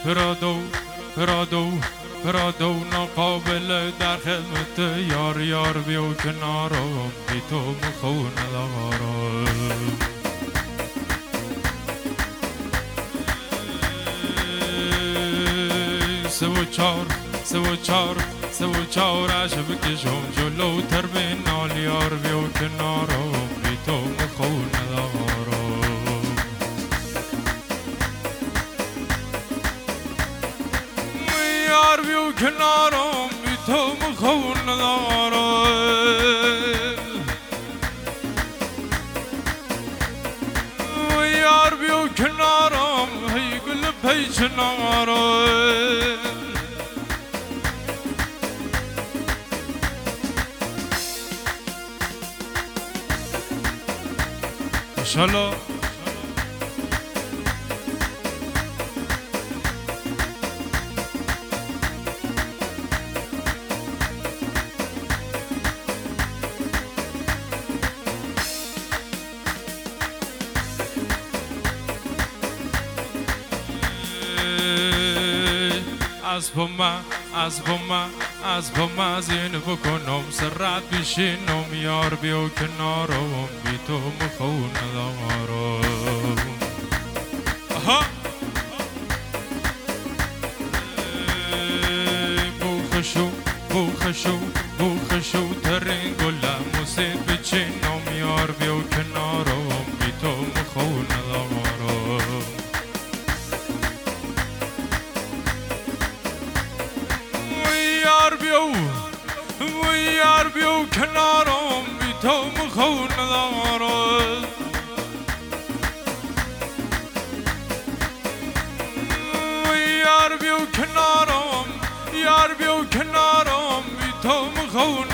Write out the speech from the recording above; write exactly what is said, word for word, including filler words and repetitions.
پرادو پرادو پرادو ناقابل در خدمت یار یار بیو کنارم بی تو مخون ندارم سه و چار سه و چار سه و چارش بکشم جلوتر به نال یار بیو کنارم بی تو مخون ندارم یار بیو کنارم بی تو مخون ندارم یار بیو کنارم هی گل پیچ نارم ماشاءالله از بوما از بوما از بوما زین بکنم سرت بشینم یار بیو کنارم بی تو مخون ندارم آها بوخشو بوخشو بوخشو ترین گلم موسیقی بچینم یار بیو کنارم بی تو مخون ندارم یار بیو و یار بیو کنارم بی تو مخون ندارم یار بیو کنارم یار بیو کنارم بی تو مخون